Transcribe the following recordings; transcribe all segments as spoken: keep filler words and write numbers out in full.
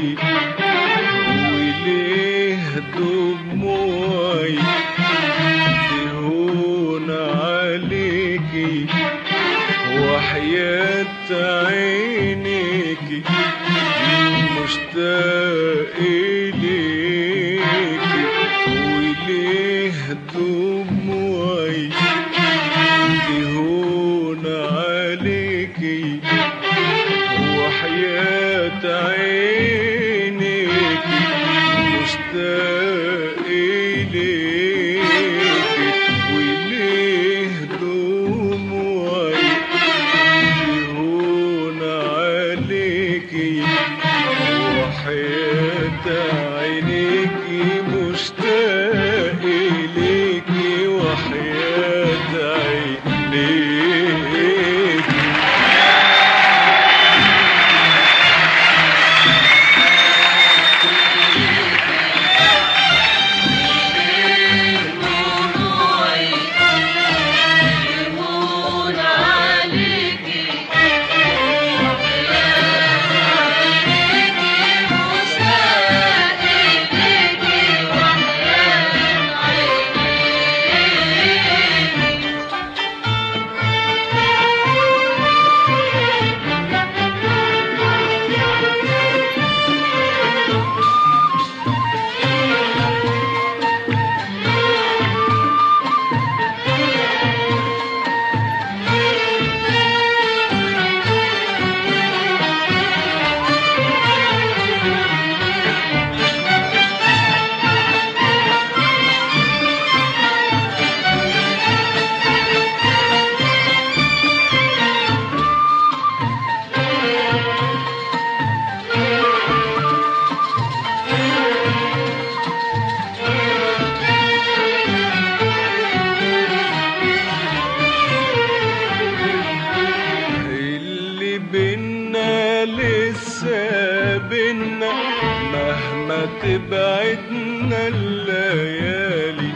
وليه دموعي تهون عليكي وحياة عينيكي مشتاق إليكي وليه دموعي تهون عليكي وحياة عينيكي مشتاق إليكي وليه دموعي تهون عليكي وحياة عينيكي مشتاق إليكي وحياة عينيكي. مهما تبعدنا الليالي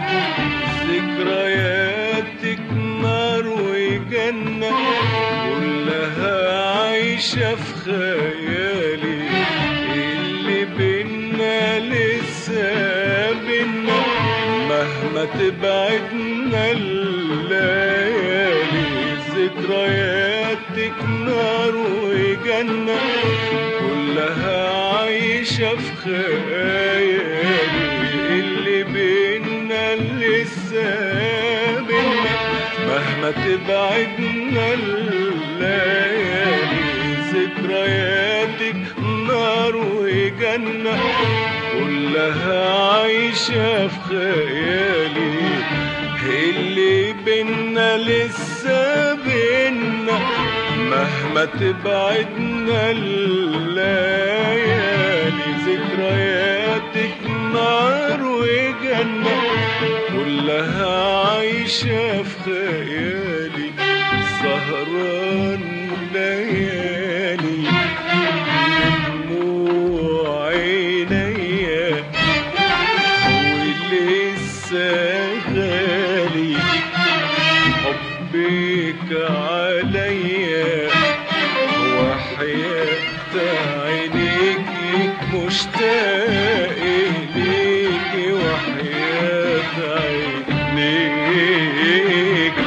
ذكرياتك نار وجنة كلها عايشة في خيالي. اللي بينا لسه بينا مهما تبعدنا الليالي ذكرياتك نار وجنة كلها عايشة في خيالي. اللي بينا لسه بينا مهما تبعدنا الليالي ذكرياتك نار وجنة كلها عايشة في خيالي. اللي بينا لسه بينا مهما تبعدنا الليالي ذكرياتك نار وجنة كلها عايشة في خيالي. سهران ليالي بدموع عينيا ولسه غالي حبك عليا وحياة عينيكي مشتاق إليكي وحياة عينيكي.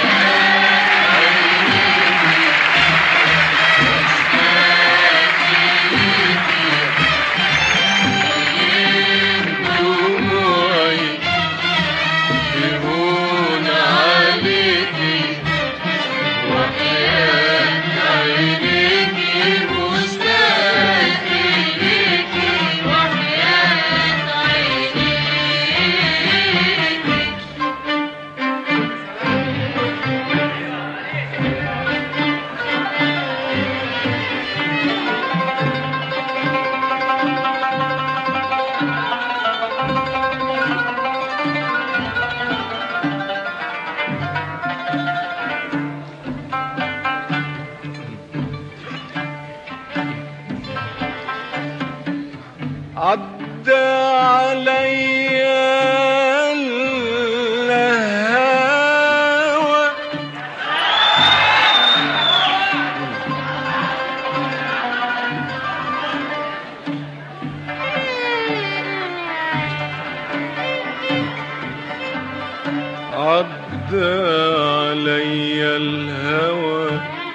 عدى عليا الهوى عدى علي الهوى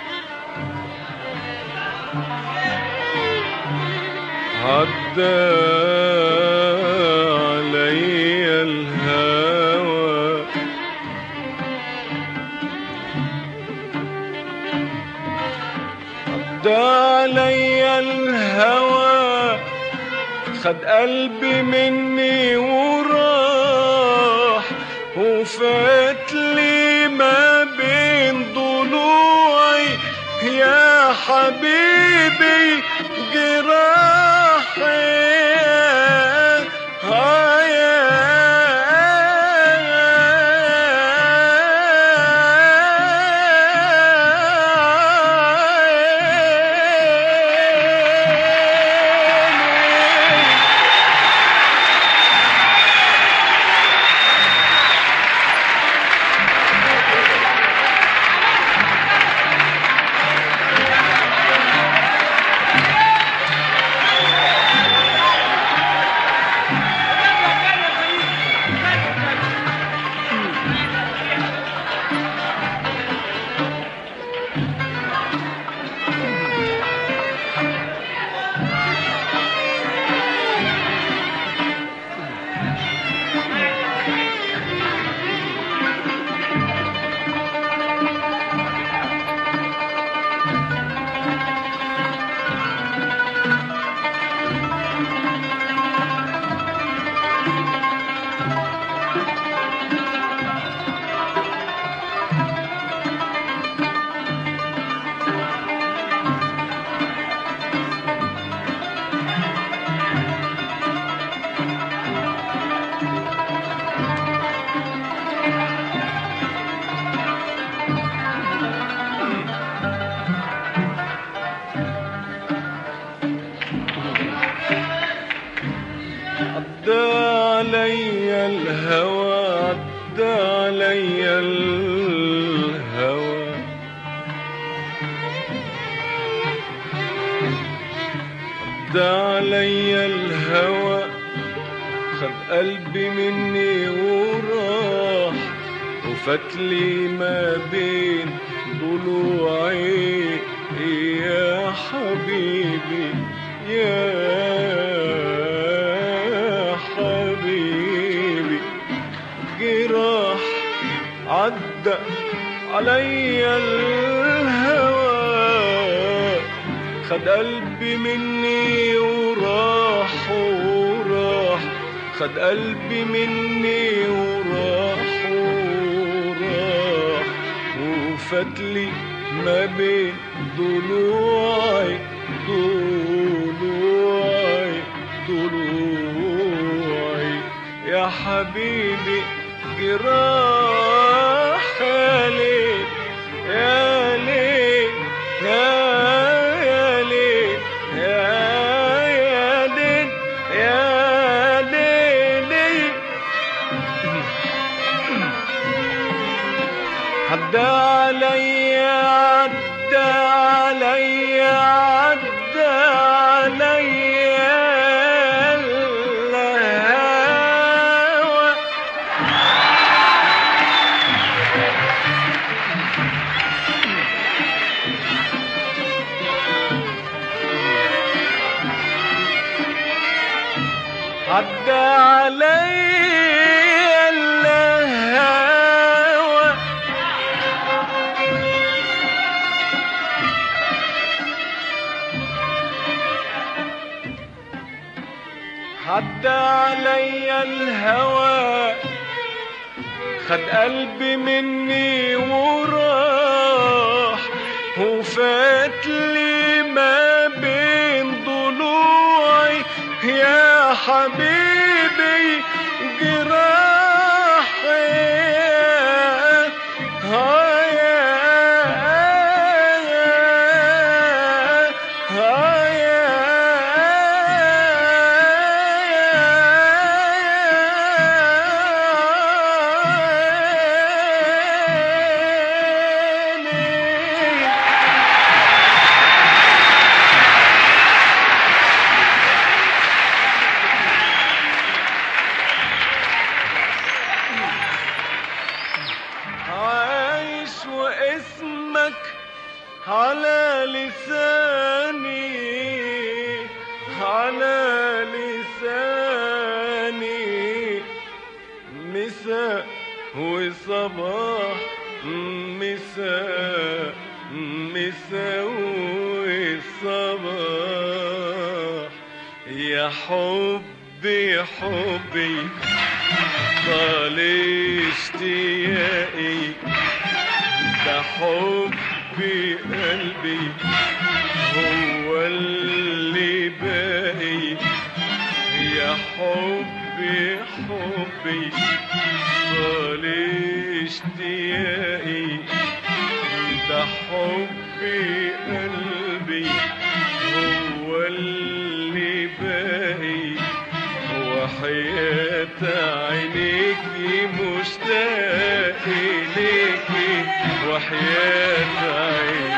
عدى علي الهوى عدى علي الهوى خد قلبي مني وراح وفات لي ما بين ضلوعي يا حبيبي جراحي عدى علي الهوى عدى علي الهوى عدى علي الهوى خد قلبي مني وراح وفتلي ما بين ضلوعي يا حبيبي يا حبيبي جراح عدى علي الهوى خد قلبي مني وراح وراح خد قلبي مني وراح وراح وفتلي ما بين ضلوعي ضلوعي ضلوعي يا حبيبي جراح يا ليل يا ليل يا ليل يا ليل يا ليل عدى علي عدى علي عدى علي عدى علي الهوى عدى علي الهوى خد قلبي مني وراح وفات لي ما بين ضلوعي يا حبيبي جراحي صباح مساء مساء والصباح. يا حبي حبي طال اشتياقي، ده حبي قلبي هو اللي باقي. يا حبي حبي طال اشتياقي، ده حبي قلبي هو اللي باقي. وحياة عينيكي مشتاق إليكي، وحياة عينيكي